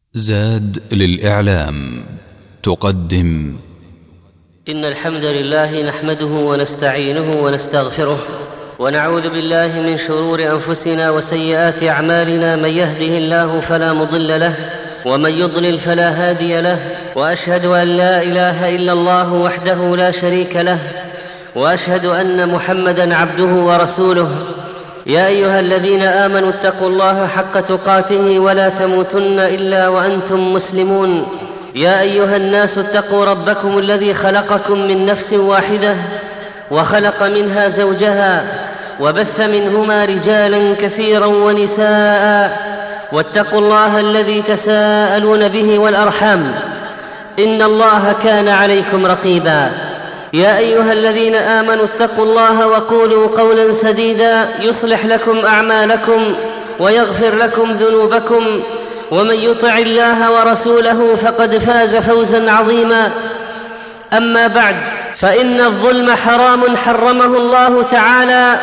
زاد للإعلام تقدم. إن الحمد لله نحمده ونستعينه ونستغفره ونعوذ بالله من شرور أنفسنا وسيئات أعمالنا. من يهده الله فلا مضل له ومن يضلل فلا هادي له، وأشهد أن لا إله إلا الله وحده لا شريك له، وأشهد أن محمدًا عبده ورسوله. يا أيها الذين آمنوا اتقوا الله حق تقاته ولا تموتن إلا وأنتم مسلمون. يا أيها الناس اتقوا ربكم الذي خلقكم من نفس واحدة وخلق منها زوجها وبث منهما رجالا كثيرا ونساء، واتقوا الله الذي تساءلون به والأرحام، إن الله كان عليكم رقيبا. يا أيها الذين آمنوا اتقوا الله وقولوا قولا سديدا يصلح لكم أعمالكم ويغفر لكم ذنوبكم، ومن يطع الله ورسوله فقد فاز فوزا عظيما. أما بعد، فإن الظلم حرام حرمه الله تعالى،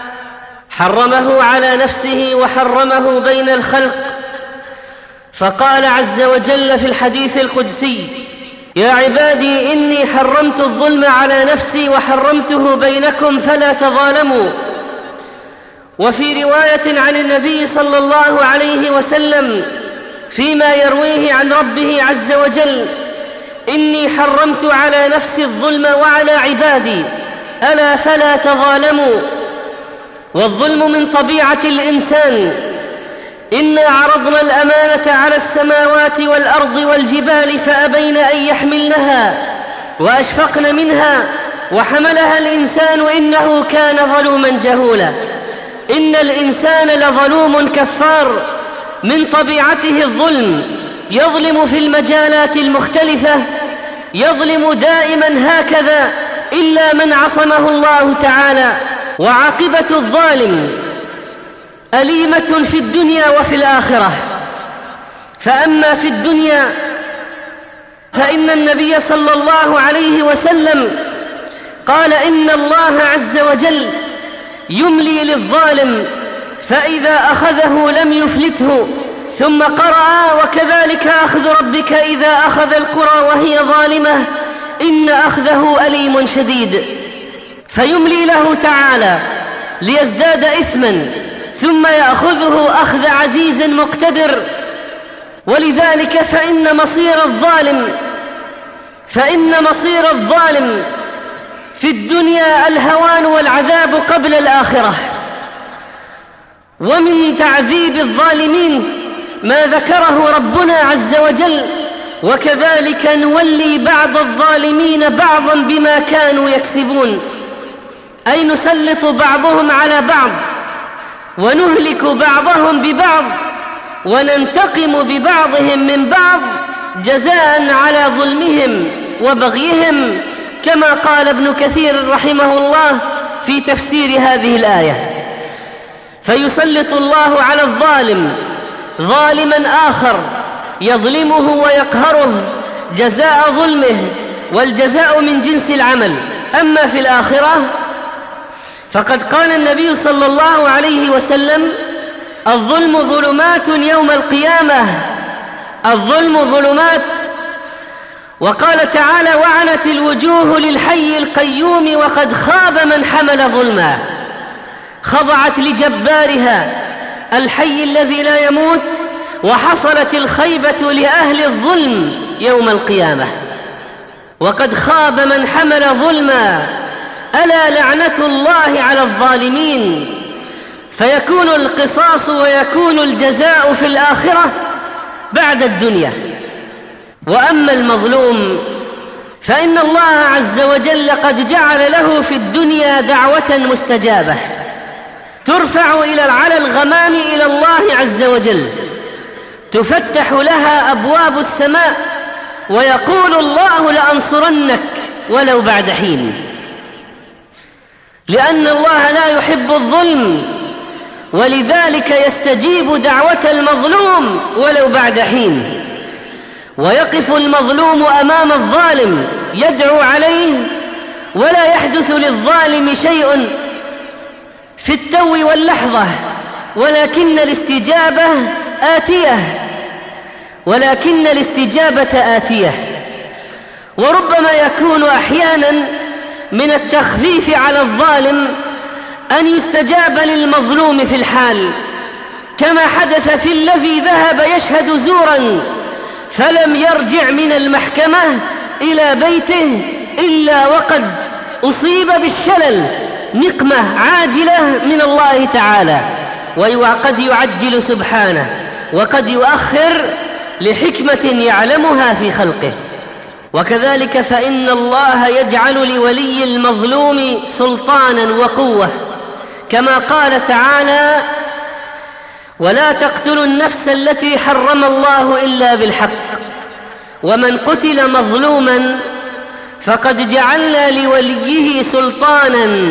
حرمه على نفسه وحرمه بين الخلق، فقال عز وجل في الحديث القدسي: يا عبادي إني حرمت الظلم على نفسي وحرمته بينكم فلا تظالموا. وفي رواية عن النبي صلى الله عليه وسلم فيما يرويه عن ربه عز وجل: إني حرمت على نفسي الظلم وعلى عبادي ألا فلا تظالموا. والظلم من طبيعة الإنسان. إنا عرضنا الأمانة على السماوات والأرض والجبال فأبين أن يحملنها وأشفقن منها وحملها الإنسان إنه كان ظلوما جهولا. إن الإنسان لظلوم كفار، من طبيعته الظلم، يظلم في المجالات المختلفة، يظلم دائما هكذا إلا من عصمه الله تعالى. وعاقبة الظالم أليمة في الدنيا وفي الآخرة. فأما في الدنيا فإن النبي صلى الله عليه وسلم قال: إن الله عز وجل يملي للظالم فإذا أخذه لم يفلته. ثم قرأ: وكذلك أخذ ربك إذا أخذ القرى وهي ظالمة إن أخذه أليم شديد. فيملي له تعالى ليزداد إثما، ثم يأخذه أخذ عزيز مقتدر. ولذلك فإن مصير الظالم في الدنيا الهوان والعذاب قبل الآخرة. ومن تعذيب الظالمين ما ذكره ربنا عز وجل: وكذلك نولي بعض الظالمين بعضا بما كانوا يكسبون. أي نسلط بعضهم على بعض ونهلك بعضهم ببعض وننتقم ببعضهم من بعض جزاء على ظلمهم وبغيهم، كما قال ابن كثير رحمه الله في تفسير هذه الآية. فيسلط الله على الظالم ظالما آخر يظلمه ويقهره جزاء ظلمه، والجزاء من جنس العمل. أما في الآخرة فقد قال النبي صلى الله عليه وسلم: الظلم ظلمات يوم القيامة. الظلم ظلمات. وقال تعالى: وعنت الوجوه للحي القيوم وقد خاب من حمل ظلما. خضعت لجبارها الحي الذي لا يموت، وحصلت الخيبة لأهل الظلم يوم القيامة. وقد خاب من حمل ظلما، ألا لعنة الله على الظالمين. فيكون القصاص ويكون الجزاء في الآخرة بعد الدنيا. وأما المظلوم فإن الله عز وجل قد جعل له في الدنيا دعوة مستجابة ترفع على الغمام إلى الله عز وجل، تفتح لها أبواب السماء ويقول الله: لأنصرنك ولو بعد حين. لأن الله لا يحب الظلم، ولذلك يستجيب دعوة المظلوم ولو بعد حين. ويقف المظلوم أمام الظالم يدعو عليه، ولا يحدث للظالم شيء في التو واللحظة، ولكن الاستجابة آتية. ولكن الاستجابة آتية. وربما يكون أحيانا من التخفيف على الظالم أن يستجاب للمظلوم في الحال، كما حدث في الذي ذهب يشهد زورا فلم يرجع من المحكمة إلى بيته إلا وقد أصيب بالشلل، نقمة عاجلة من الله تعالى، وقد يعجل سبحانه وقد يؤخر لحكمة يعلمها في خلقه. وكذلك فإن الله يجعل لولي المظلوم سلطانا وقوة، كما قال تعالى: ولا تقتلوا النفس التي حرم الله إلا بالحق ومن قتل مظلوما فقد جعلنا لوليه سلطانا،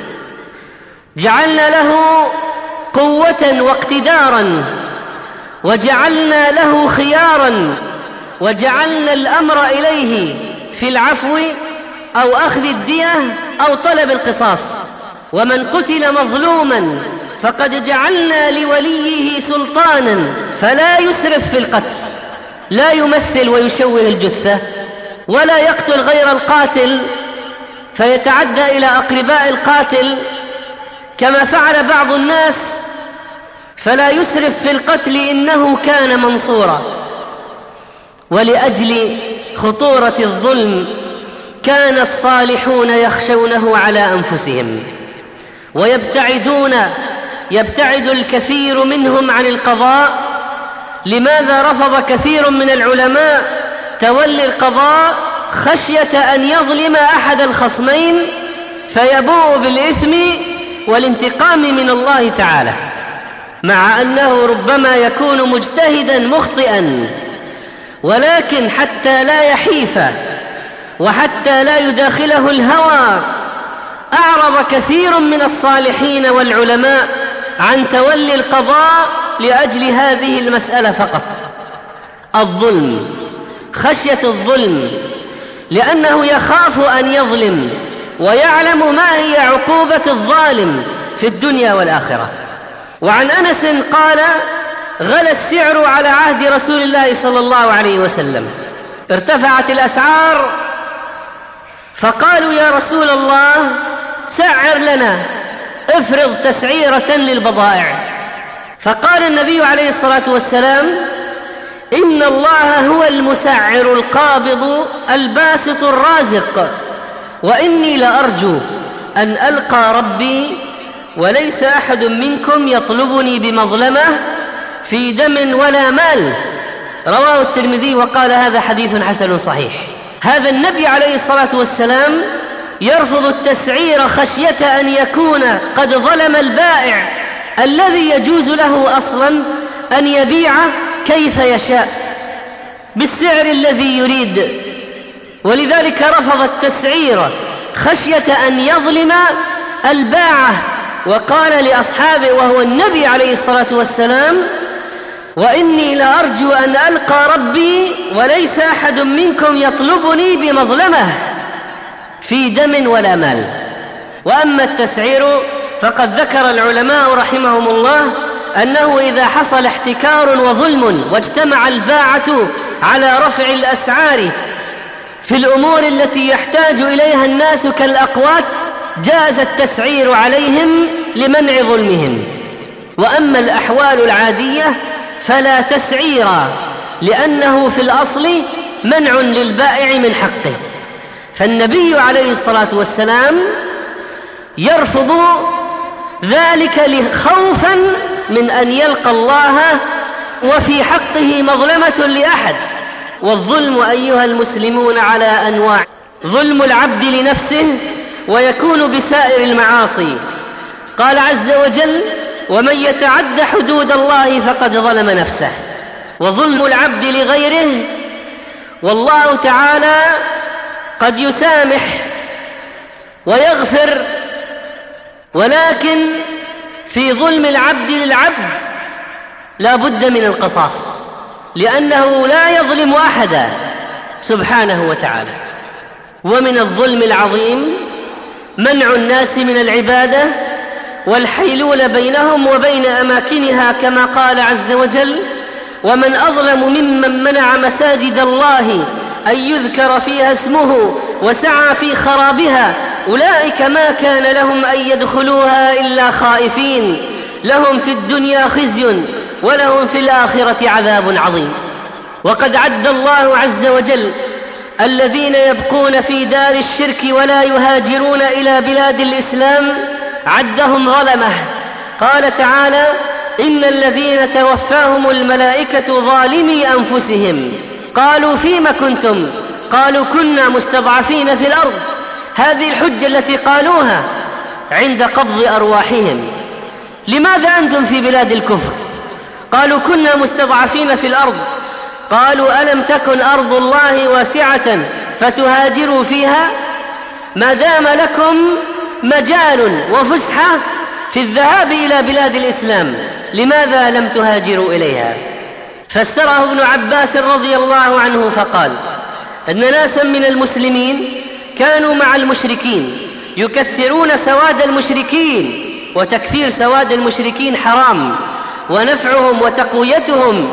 جعلنا له قوة واقتدارا، وجعلنا له خيارا، وجعلنا الأمر إليه في العفو أو أخذ الدية أو طلب القصاص. ومن قتل مظلوما فقد جعلنا لوليه سلطانا فلا يسرف في القتل، لا يمثل ويشوه الجثة، ولا يقتل غير القاتل فيتعدى إلى أقرباء القاتل كما فعل بعض الناس، فلا يسرف في القتل إنه كان منصورا. ولأجل خطورة الظلم كان الصالحون يخشونه على أنفسهم يبتعد الكثير منهم عن القضاء. لماذا رفض كثير من العلماء تولي القضاء؟ خشية أن يظلم أحد الخصمين فيبوء بالإثم والانتقام من الله تعالى، مع أنه ربما يكون مجتهدا مخطئا، ولكن حتى لا يحيف وحتى لا يداخله الهوى أعرض كثير من الصالحين والعلماء عن تولي القضاء لأجل هذه المسألة فقط، الظلم، خشية الظلم، لأنه يخاف أن يظلم ويعلم ما هي عقوبة الظالم في الدنيا والآخرة. وعن أنس قال: غلى السعر على عهد رسول الله صلى الله عليه وسلم، ارتفعت الأسعار، فقالوا: يا رسول الله سعر لنا، افرض تسعيرة للبضائع. فقال النبي عليه الصلاة والسلام: إن الله هو المسعر القابض الباسط الرازق، وإني لأرجو أن ألقى ربي وليس أحد منكم يطلبني بمظلمة في دم ولا مال. رواه الترمذي وقال: هذا حديث حسن صحيح. هذا النبي عليه الصلاة والسلام يرفض التسعير خشية أن يكون قد ظلم البائع الذي يجوز له أصلا أن يبيع كيف يشاء بالسعر الذي يريد، ولذلك رفض التسعير خشية أن يظلم الباعة، وقال لأصحابه وهو النبي عليه الصلاة والسلام: وإني لأرجو أن ألقى ربي وليس أحد منكم يطلبني بمظلمة في دم ولا مال. وأما التسعير فقد ذكر العلماء رحمهم الله أنه إذا حصل احتكار وظلم واجتمع الباعة على رفع الأسعار في الأمور التي يحتاج إليها الناس كالأقوات جاز التسعير عليهم لمنع ظلمهم. وأما الأحوال العادية فلا تسعير، لأنه في الأصل منع للبائع من حقه. فالنبي عليه الصلاة والسلام يرفض ذلك خوفا من أن يلقى الله وفي حقه مظلمة لأحد. والظلم أيها المسلمون على أنواع: ظلم العبد لنفسه ويكون بسائر المعاصي، قال عز وجل: ومن يتعد حدود الله فقد ظلم نفسه. وظلم العبد لغيره، والله تعالى قد يسامح ويغفر، ولكن في ظلم العبد للعبد لا بد من القصاص، لأنه لا يظلم أحدا سبحانه وتعالى. ومن الظلم العظيم منع الناس من العبادة والحيلول بينهم وبين أماكنها، كما قال عز وجل: ومن أظلم ممن منع مساجد الله أن يذكر فيها اسمه وسعى في خرابها أولئك ما كان لهم أن يدخلوها إلا خائفين لهم في الدنيا خزي ولهم في الآخرة عذاب عظيم. وقد عد الله عز وجل الذين يبقون في دار الشرك ولا يهاجرون إلى بلاد الإسلام عدهم ظلمه. قال تعالى: إن الذين توفاهم الملائكة ظالمي أنفسهم قالوا فيم كنتم قالوا كنا مستضعفين في الأرض. هذه الحجة التي قالوها عند قبض أرواحهم. لماذا أنتم في بلاد الكفر؟ قالوا كنا مستضعفين في الأرض. قالوا ألم تكن أرض الله واسعة فتهاجروا فيها؟ ما دام لكم مجال وفسحة في الذهاب إلى بلاد الإسلام لماذا لم تهاجروا إليها؟ فسره ابن عباس رضي الله عنه فقال أن ناسا من المسلمين كانوا مع المشركين يكثرون سواد المشركين، وتكثير سواد المشركين حرام، ونفعهم وتقويتهم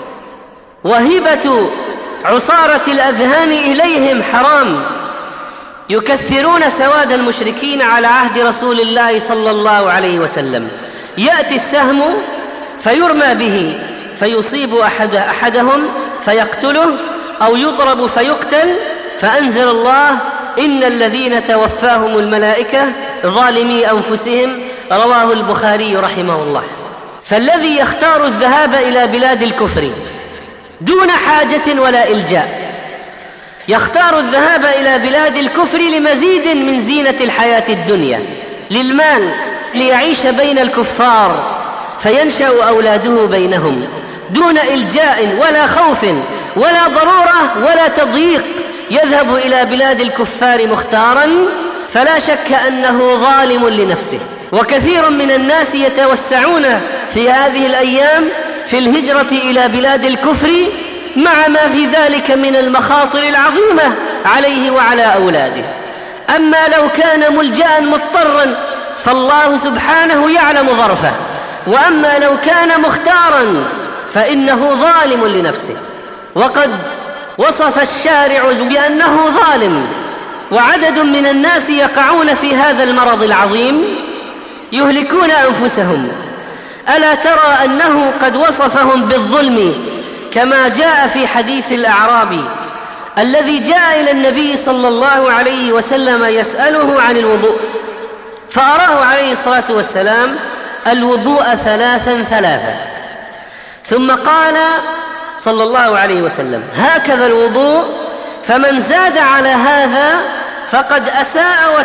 وهبة عصارة الأذهان إليهم حرام. يكثرون سواد المشركين على عهد رسول الله صلى الله عليه وسلم. يأتي السهم فيرمى به فيصيب أحدهم فيقتله أو يضرب فيقتل، فأنزل الله: إن الذين توفاهم الملائكة ظالمي أنفسهم. رواه البخاري رحمه الله. فالذي يختار الذهاب إلى بلاد الكفر دون حاجة ولا إلجاء يختار الذهاب إلى بلاد الكفر لمزيد من زينة الحياة الدنيا، للمال، ليعيش بين الكفار فينشأ أولاده بينهم دون إلجاء ولا خوف ولا ضرورة ولا تضييق. يذهب إلى بلاد الكفار مختارا فلا شك أنه ظالم لنفسه. وكثير من الناس يتوسعون في هذه الأيام في الهجرة إلى بلاد الكفر مع ما في ذلك من المخاطر العظيمة عليه وعلى أولاده. أما لو كان ملجأ مضطرا فالله سبحانه يعلم ظرفه، وأما لو كان مختارا فإنه ظالم لنفسه. وقد وصف الشارع بأنه ظالم، وعدد من الناس يقعون في هذا المرض العظيم يهلكون أنفسهم. ألا ترى أنه قد وصفهم بالظلم كما جاء في حديث الأعرابي الذي جاء إلى النبي صلى الله عليه وسلم يسأله عن الوضوء، فأراه عليه الصلاة والسلام الوضوء ثلاثا، ثم قال صلى الله عليه وسلم: هكذا الوضوء، فمن زاد على هذا فقد أساء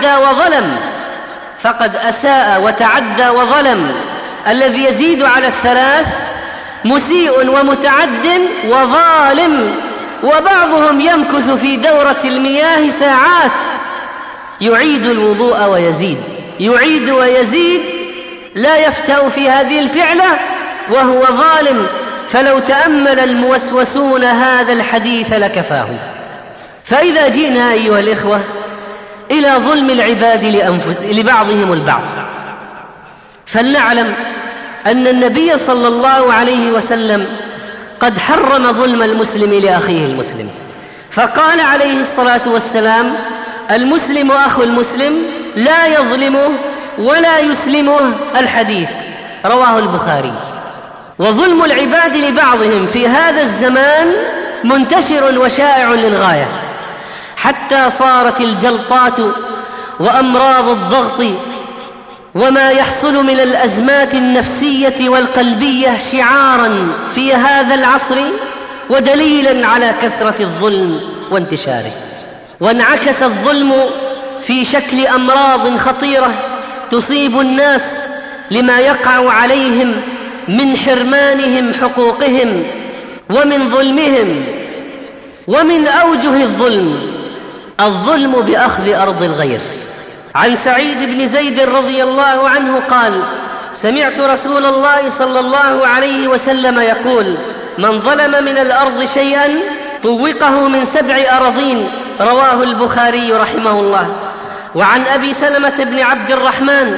وتعدى وظلم. الذي يزيد على الثلاث مسيء ومتعد وظالم. وبعضهم يمكث في دورة المياه ساعات يعيد الوضوء ويزيد، يعيد ويزيد، لا يفتأ في هذه الفعلة وهو ظالم. فلو تأمل الموسوسون هذا الحديث لكفاهم. فإذا جئنا أيها الإخوة إلى ظلم العباد لبعضهم البعض، فلنعلم أن النبي صلى الله عليه وسلم قد حرم ظلم المسلم لأخيه المسلم، فقال عليه الصلاة والسلام: المسلم أخو المسلم لا يظلمه ولا يسلمه. الحديث رواه البخاري. وظلم العباد لبعضهم في هذا الزمان منتشر وشائع للغاية، حتى صارت الجلطات وأمراض الضغط وما يحصل من الأزمات النفسية والقلبية شعاراً في هذا العصر ودليلاً على كثرة الظلم وانتشاره. وانعكس الظلم في شكل أمراض خطيرة تصيب الناس لما يقع عليهم من حرمانهم حقوقهم ومن ظلمهم. ومن أوجه الظلم بأخذ أرض الغير. عن سعيد بن زيد رضي الله عنه قال: سمعت رسول الله صلى الله عليه وسلم يقول: من ظلم من الأرض شيئا طوقه من 7 أراضين. رواه البخاري رحمه الله. وعن أبي سلمة بن عبد الرحمن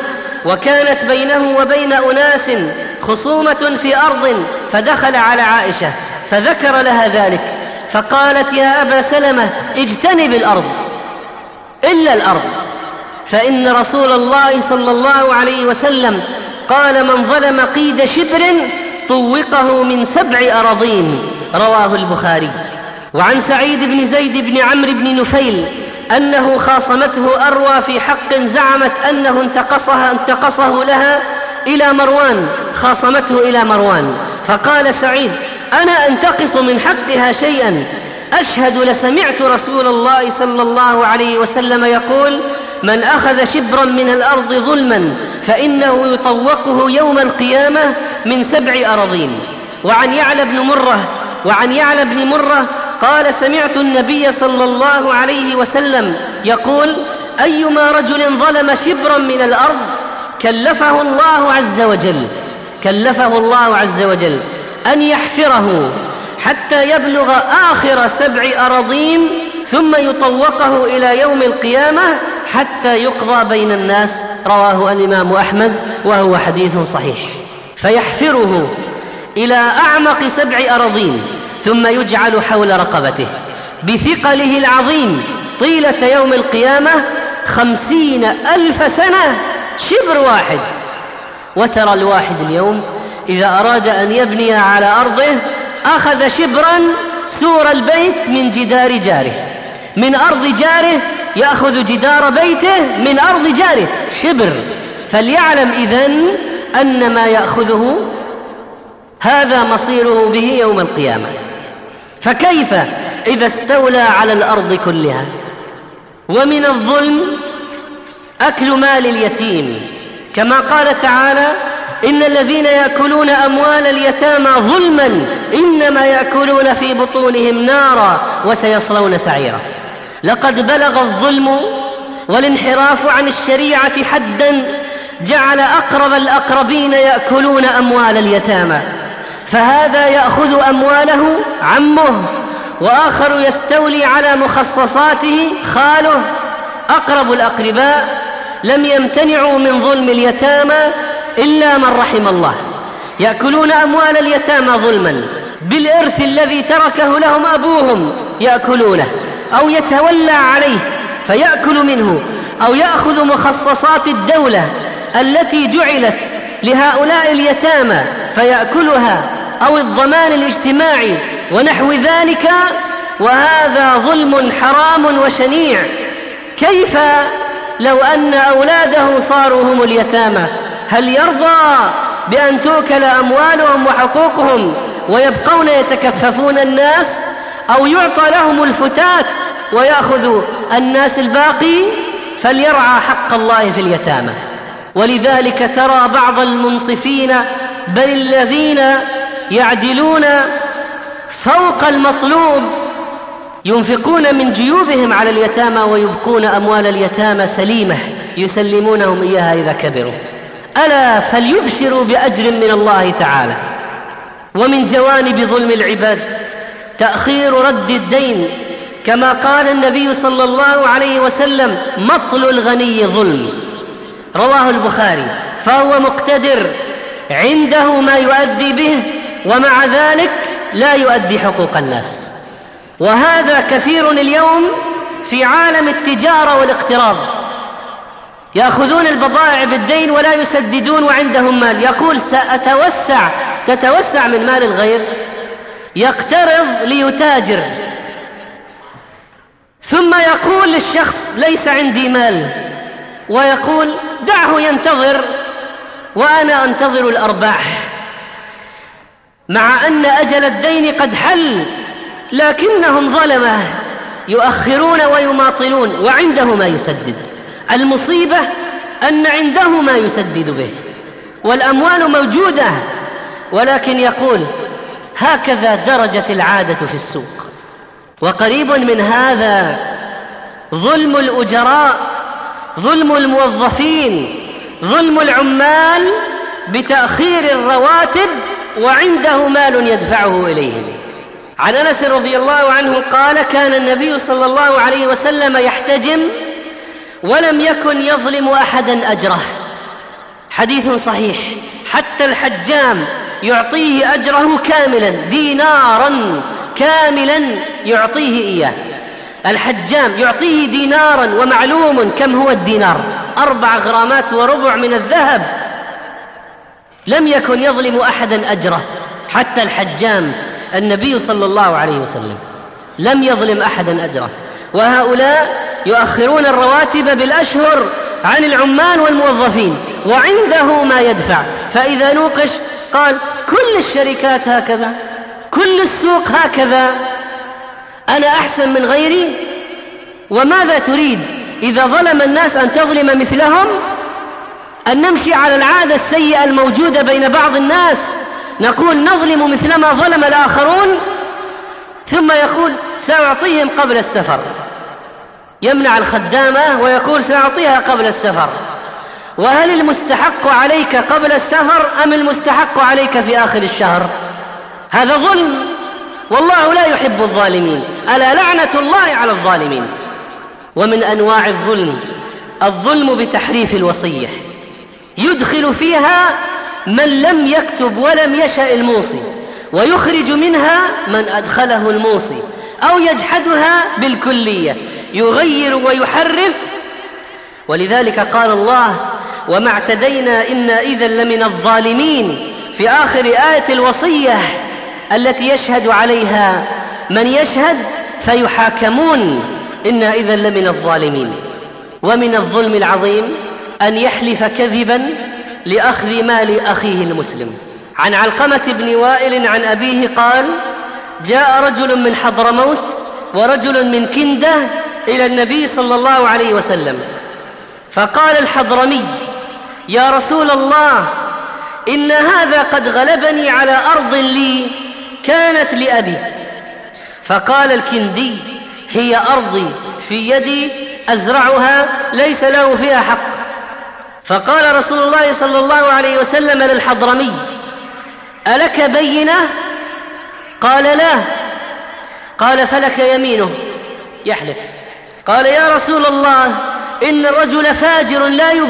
وكانت بينه وبين أناس خصومة في أرض، فدخل على عائشة فذكر لها ذلك، فقالت: يا أبا سلمة اجتنب الأرض إلا الأرض، فإن رسول الله صلى الله عليه وسلم قال: من ظلم قيد شبر طوقه من 7 أراضين. رواه البخاري. وعن سعيد بن زيد بن عمرو بن نفيل أنه خاصمته أروى في حق زعمت أنه انتقصه لها إلى مروان، خاصمته إلى مروان، فقال سعيد: أنا أنتقص من حقها شيئا، أشهد لسمعت رسول الله صلى الله عليه وسلم يقول: من أخذ شبرا من الأرض ظلما فإنه يطوقه يوم القيامة من 7 أراضين. وعن يعلى بن مرة قال: سمعت النبي صلى الله عليه وسلم يقول: أيما رجل ظلم شبرا من الأرض كلفه الله عز وجل أن يحفره حتى يبلغ آخر 7 أراضين ثم يطوقه إلى يوم القيامة حتى يقضى بين الناس. رواه الإمام أحمد وهو حديث صحيح. فيحفره إلى أعمق 7 أراضين ثم يجعل حول رقبته بثقله العظيم طيلة يوم القيامة 50,000 سنة شبر واحد. وترى الواحد اليوم إذا أراد أن يبني على أرضه أخذ شبرا سور البيت من جدار جاره، من أرض جاره يأخذ جدار بيته من أرض جاره شبر، فليعلم إذن أن ما يأخذه هذا مصيره به يوم القيامة. فكيف إذا استولى على الأرض كلها؟ ومن الظلم أكل مال اليتيم، كما قال تعالى: إن الذين يأكلون أموال اليتامى ظلما إنما يأكلون في بطونهم نارا وسيصلون سعيرا. لقد بلغ الظلم والانحراف عن الشريعة حدا جعل أقرب الأقربين يأكلون أموال اليتامى، فهذا يأخذ أمواله عمه، وآخر يستولي على مخصصاته خاله. أقرب الأقرباء لم يمتنعوا من ظلم اليتامى إلا من رحم الله، يأكلون أموال اليتامى ظلما بالإرث الذي تركه لهم أبوهم، يأكلونه أو يتولى عليه فيأكل منه، أو يأخذ مخصصات الدولة التي جعلت لهؤلاء اليتامى فيأكلها، أو الضمان الاجتماعي ونحو ذلك، وهذا ظلم حرام وشنيع. كيف لو أن أولاده صاروا هم اليتامى؟ هل يرضى بأن تؤكل أموالهم وحقوقهم ويبقون يتكففون الناس، أو يعطى لهم الفتات ويأخذ الناس الباقي؟ فليرعى حق الله في اليتامى. ولذلك ترى بعض المنصفين بل الذين يعدلون فوق المطلوب ينفقون من جيوبهم على اليتامى ويبقون أموال اليتامى سليمة يسلمونهم إياها إذا كبروا. ألا فليبشروا بأجر من الله تعالى. ومن جوانب ظلم العباد تأخير رد الدين، كما قال النبي صلى الله عليه وسلم: مطل الغني ظلم. رواه البخاري. فهو مقتدر، عنده ما يؤدي به، ومع ذلك لا يؤدي حقوق الناس. وهذا كثير اليوم في عالم التجارة والاقتراض، يأخذون البضائع بالدين ولا يسددون وعندهم مال، يقول تتوسع من مال الغير، يقترض ليتاجر، ثم يقول للشخص: ليس عندي مال، ويقول: دعه ينتظر وأنا أنتظر الأرباح، مع أن أجل الدين قد حل، لكنهم ظلمة يؤخرون ويماطلون وعنده ما يسدد. المصيبة أن عنده ما يسدد به والأموال موجودة، ولكن يقول: هكذا درجت العادة في السوق. وقريب من هذا ظلم الأجراء، ظلم الموظفين، ظلم العمال بتأخير الرواتب وعنده مال يدفعه إليهم. عن أنس رضي الله عنه قال: كان النبي صلى الله عليه وسلم يحتجم ولم يكن يظلم أحدا أجره، حديث صحيح: حتى الحجام يعطيه أجره كاملا، دينارا كاملا يعطيه إياه. الحجام يعطيه دينارا، ومعلوم كم هو الدينار، 4 غرامات وربع من الذهب. لم يكن يظلم أحدا أجره، حتى الحجام النبي صلى الله عليه وسلم لم يظلم أحدا أجره. وهؤلاء يؤخرون الرواتب بالأشهر عن العمال والموظفين، وعنده ما يدفع. فإذا نوقش قال: كل الشركات هكذا، كل السوق هكذا، أنا أحسن من غيري. وماذا تريد إذا ظلم الناس أن تظلم مثلهم؟ أن نمشي على العادة السيئة الموجودة بين بعض الناس، نقول نظلم مثلما ظلم الآخرون، ثم يقول: سأعطيهم قبل السفر. يمنع الخدامة ويقول: سأعطيها قبل السفر. وهل المستحق عليك قبل السفر أم المستحق عليك في آخر الشهر؟ هذا ظلم، والله لا يحب الظالمين، ألا لعنة الله على الظالمين. ومن أنواع الظلم بتحريف الوصية، يدخل فيها من لم يكتب ولم يشأ الموصي، ويخرج منها من أدخله الموصي، أو يجحدها بالكلية، يغير ويحرف. ولذلك قال الله: وما اعتدينا إنا إذا لمن الظالمين، في آخر آية الوصية التي يشهد عليها من يشهد فيحاكمون، إنا إذا لمن الظالمين. ومن الظلم العظيم أن يحلف كذبا لأخذ مال أخيه المسلم. عن علقمة بن وائل عن أبيه قال: جاء رجل من حضرموت ورجل من كندة إلى النبي صلى الله عليه وسلم، فقال الحضرمي: يا رسول الله، إن هذا قد غلبني على أرض لي كانت لأبي. فقال الكندي: هي أرضي في يدي أزرعها، ليس له فيها حق. فقال رسول الله صلى الله عليه وسلم للحضرمي: ألك بينة؟ قال: لا. قال: فلك يمينه، يحلف. قال: يا رسول الله، إن الرجل فاجر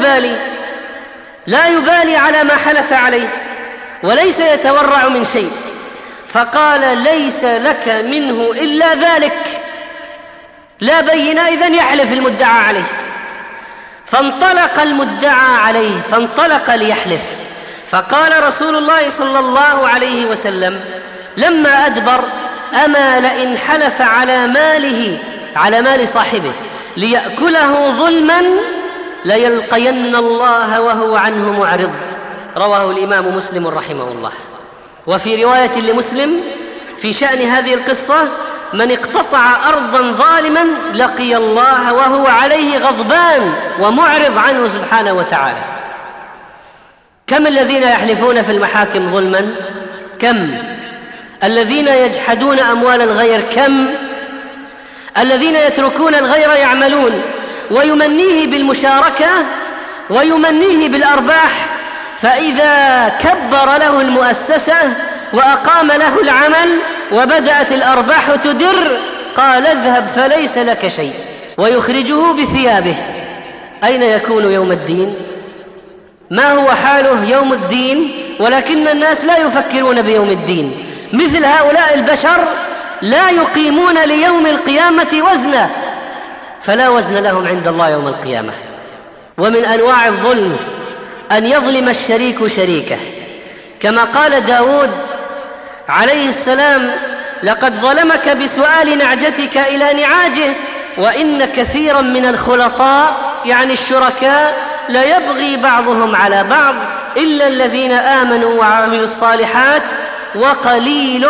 لا يبالي على ما حلف عليه، وليس يتورع من شيء. فقال: ليس لك منه إلا ذلك، لا بينة، إذن يحلف المدعى عليه. فانطلق المدعى عليه، فانطلق ليحلف. فقال رسول الله صلى الله عليه وسلم لما أدبر: أما لئن حلف على ماله، على مال صاحبه، ليأكله ظلما، ليلقين الله وهو عنه معرض. رواه الإمام مسلم رحمه الله. وفي رواية لمسلم في شأن هذه القصة: من اقتطع أرضا ظالما لقي الله وهو عليه غضبان ومعرض عنه سبحانه وتعالى. كم الذين يحلفون في المحاكم ظلما؟ كم الذين يجحدون أموال الغير؟ كم الذين يتركون الغير يعملون، ويمنيه بالمشاركة ويمنيه بالأرباح، فإذا كبر له المؤسسة وأقام له العمل وبدأت الأرباح تدر، قال: اذهب فليس لك شيء، ويخرجه بثيابه. أين يكون يوم الدين؟ ما هو حاله يوم الدين؟ ولكن الناس لا يفكرون بيوم الدين. مثل هؤلاء البشر لا يقيمون ليوم القيامة وزنا، فلا وزن لهم عند الله يوم القيامة. ومن أنواع الظلم أن يظلم الشريك شريكه، كما قال داود عليه السلام: لقد ظلمك بسؤال نعجتك إلى نعاجه، وإن كثيرا من الخلطاء، يعني الشركاء، ليبغي بعضهم على بعض إلا الذين آمنوا وعملوا الصالحات وقليل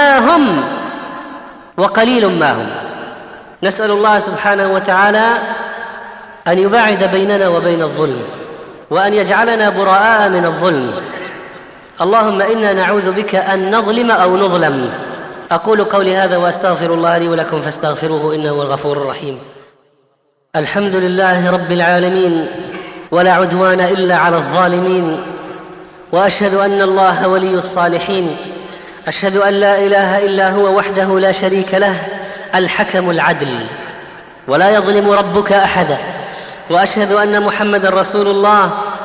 ما هم. نسأل الله سبحانه وتعالى أن يباعد بيننا وبين الظلم، وأن يجعلنا براء من الظلم. اللهم إنا نعوذ بك أن نظلم أو نظلم. أقول قولي هذا وأستغفر الله لي ولكم فاستغفروه إنه هو الغفور الرحيم. الحمد لله رب العالمين، ولا عدوان إلا على الظالمين، وأشهد أن الله ولي الصالحين. أشهد أن لا إله إلا هو وحده لا شريك له، الحكم العدل، ولا يظلم ربك أحدا. وأشهد أن محمدا رسول الله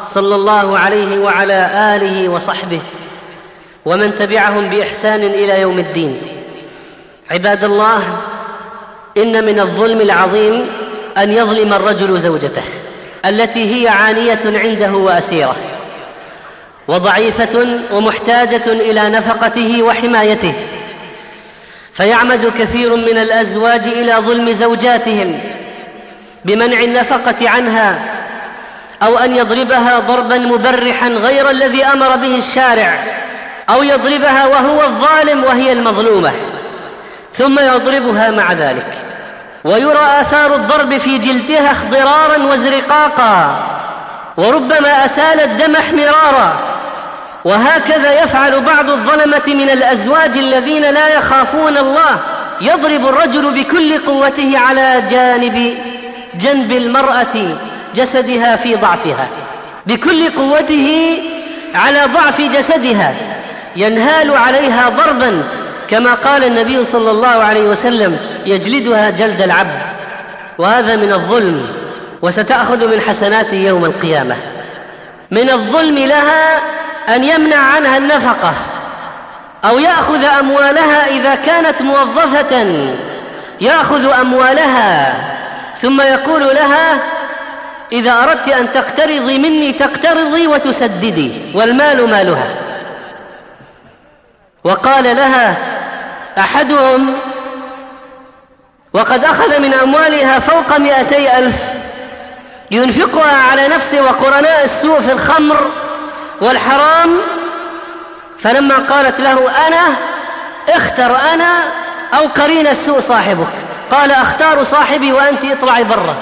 صلى الله عليه وعلى آله وصحبه ومن تبعهم بإحسان إلى يوم الدين. عباد الله، إن من الظلم العظيم أن يظلم الرجل زوجته التي هي عانية عنده وأسيرة وضعيفة ومحتاجة إلى نفقته وحمايته، فيعمد كثير من الأزواج إلى ظلم زوجاتهم بمنع النفقة عنها أو أن يضربها ضربا مبرحا غير الذي أمر به الشارع، أو يضربها وهو الظالم وهي المظلومة ثم يضربها مع ذلك، ويرى آثار الضرب في جلدها اخضرارا وازرقاقا، وربما أسال الدم احمرارا. وهكذا يفعل بعض الظلمة من الأزواج الذين لا يخافون الله، يضرب الرجل بكل قوته على جنب المرأة جسدها في ضعفها، بكل قوته على ضعف جسدها، ينهال عليها ضربا كما قال النبي صلى الله عليه وسلم: يجلدها جلد العبد. وهذا من الظلم، وستأخذ من حسناته يوم القيامة. من الظلم لها أن يمنع عنها النفقة أو يأخذ أموالها إذا كانت موظفة، يأخذ أموالها ثم يقول لها: إذا أردت أن تقترضي مني تقترضي وتسددي، والمال مالها. وقال لها أحدهم وقد أخذ من أموالها فوق 200,000 ينفقها على نفسه وقرناء السوء في الخمر والحرام، فلما قالت له: أنا اختر أنا أو قرين السوء صاحبك، قال: أختار صاحبي وأنت اطلعي برا.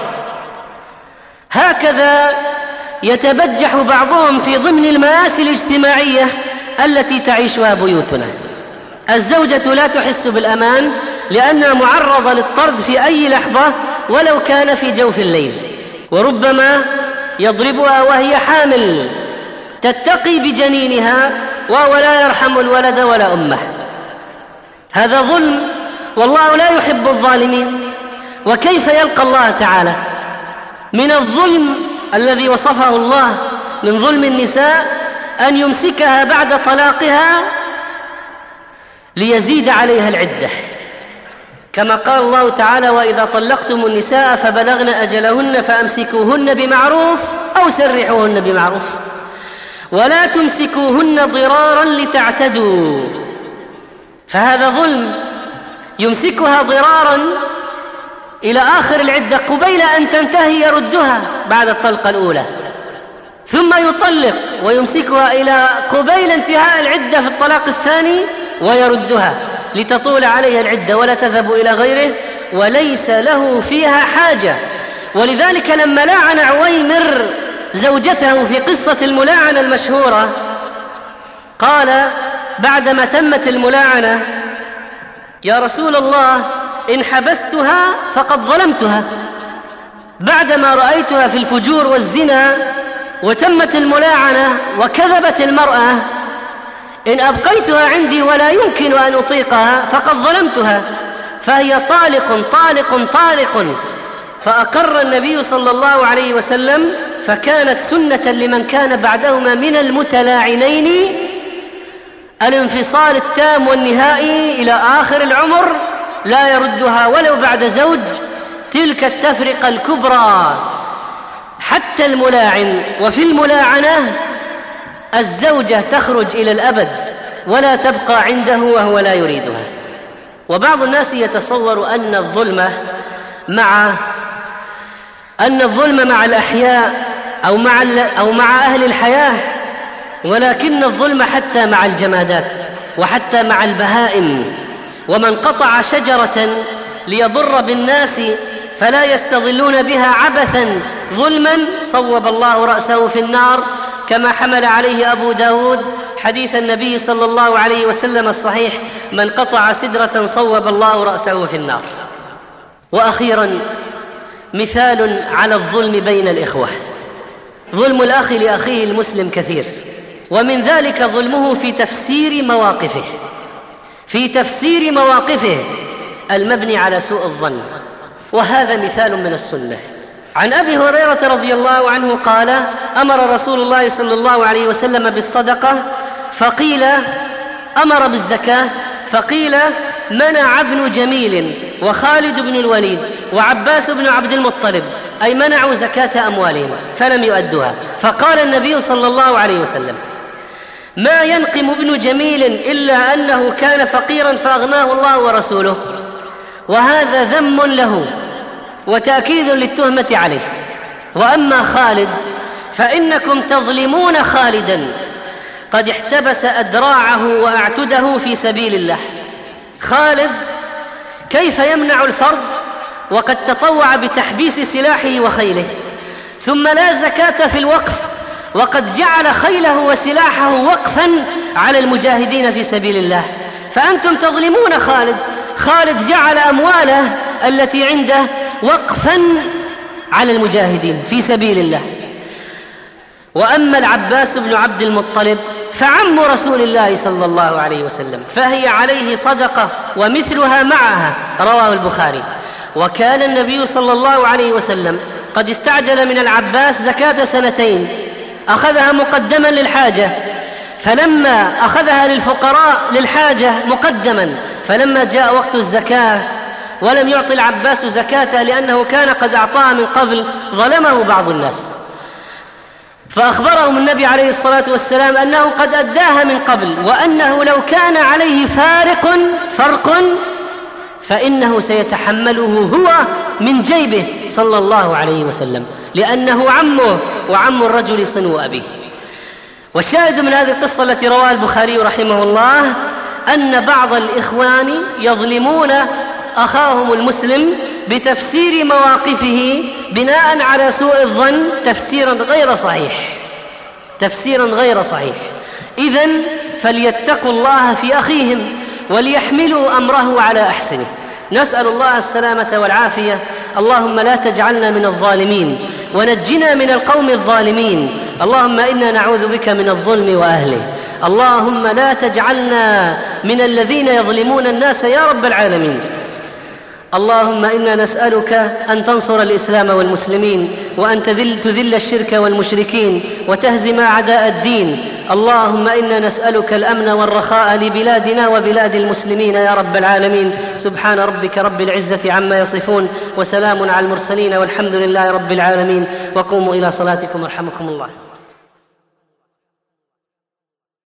هكذا يتبجح بعضهم في ضمن المآسي الاجتماعية التي تعيشها بيوتنا. الزوجة لا تحس بالأمان لأنها معرضة للطرد في أي لحظة ولو كان في جوف الليل، وربما يضربها وهي حامل، تتقي بجنينها وهو لا يرحم الولد ولا أمه. هذا ظلم، والله لا يحب الظالمين. وكيف يلقى الله تعالى؟ من الظلم الذي وصفه الله من ظلم النساء أن يمسكها بعد طلاقها ليزيد عليها العدة، كما قال الله تعالى: وإذا طلقتم النساء فبلغن أجلهن فأمسكوهن بمعروف أو سرحوهن بمعروف ولا تمسكوهن ضرارا لتعتدوا. فهذا ظلم، يمسكها ضرارا إلى آخر العدة، قبيل أن تنتهي يردها بعد الطلقة الأولى، ثم يطلق ويمسكها إلى قبيل انتهاء العدة في الطلاق الثاني ويردها لتطول عليها العدة ولا تذهب إلى غيره وليس له فيها حاجة. ولذلك لما لاعن عويمر زوجته في قصة الملاعنة المشهورة، قال بعدما تمت الملاعنة: يا رسول الله، إن حبستها فقد ظلمتها، بعدما رأيتها في الفجور والزنا وتمت الملاعنة وكذبت المرأة، إن أبقيتها عندي ولا يمكن أن أطيقها فقد ظلمتها، فهي طالق طالق طالق. فأقر النبي صلى الله عليه وسلم، فكانت سنة لمن كان بعدهما من المتلاعنين الانفصال التام والنهائي إلى آخر العمر، لا يردها ولو بعد زوج. تلك التفرقة الكبرى حتى الملاعن. وفي الملاعنة الزوجة تخرج إلى الأبد ولا تبقى عنده وهو لا يريدها. وبعض الناس يتصور أن الظلم مع الأحياء أو مع أهل الحياة، ولكن الظلم حتى مع الجمادات وحتى مع البهائم. ومن قطع شجرة ليضر بالناس فلا يستظلون بها عبثا ظلما صوب الله رأسه في النار، كما حمل عليه أبو داود حديث النبي صلى الله عليه وسلم الصحيح: من قطع سدرة صوب الله رأسه في النار. وأخيرا مثال على الظلم بين الإخوة. ظلم الأخ لأخيه المسلم كثير، ومن ذلك ظلمه في تفسير مواقفه المبني على سوء الظن. وهذا مثال من السنة. عن أبي هريرة رضي الله عنه قال: أمر رسول الله صلى الله عليه وسلم بالصدقة فقيل أمر بالزكاة فقيل منع ابن جميل وخالد بن الوليد وعباس بن عبد المطلب، أي منعوا زكاة أموالهم فلم يؤدوها. فقال النبي صلى الله عليه وسلم: ما ينقم ابن جميل إلا أنه كان فقيرا فأغناه الله ورسوله، وهذا ذم له وتأكيد للتهمة عليه. وأما خالد فإنكم تظلمون خالدا قد احتبس أدراعه وأعتده في سبيل الله. خالد كيف يمنع الفرد وقد تطوع بتحبيس سلاحه وخيله؟ ثم لا زكاة في الوقف وقد جعل خيله وسلاحه وقفا على المجاهدين في سبيل الله. فأنتم تظلمون خالد. خالد جعل أمواله التي عنده وقفا على المجاهدين في سبيل الله. وأما العباس بن عبد المطلب فعم رسول الله صلى الله عليه وسلم، فهي عليه صدقة ومثلها معها، رواه البخاري. وكان النبي صلى الله عليه وسلم قد استعجل من العباس زكاة سنتين، أخذها مقدما للحاجة، فلما أخذها للفقراء للحاجة مقدما، فلما جاء وقت الزكاة ولم يعطي العباس زكاة لأنه كان قد أعطاها من قبل، ظلمه بعض الناس، فأخبرهم النبي عليه الصلاة والسلام أنه قد أداها من قبل، وأنه لو كان عليه فرق فإنه سيتحمله هو من جيبه صلى الله عليه وسلم، لأنه عمه وعم الرجل صنو أبيه. والشاهد من هذه القصة التي رواها البخاري رحمه الله أن بعض الإخوان يظلمون أخاهم المسلم بتفسير مواقفه بناء على سوء الظن تفسيرا غير صحيح. إذن فليتقوا الله في أخيهم وليحملوا أمره على أحسنه. نسأل الله السلامة والعافية. اللهم لا تجعلنا من الظالمين ونجنا من القوم الظالمين. اللهم إنا نعوذ بك من الظلم وأهله. اللهم لا تجعلنا من الذين يظلمون الناس يا رب العالمين. اللهم إنا نسألك أن تنصر الإسلام والمسلمين، وأن تذل الشرك والمشركين، وتهزم أعداء الدين. اللهم إنا نسألك الأمن والرخاء لبلادنا وبلاد المسلمين يا رب العالمين. سبحان ربك رب العزة عما يصفون، وسلام على المرسلين، والحمد لله رب العالمين. وقوموا إلى صلاتكم يرحمكم الله.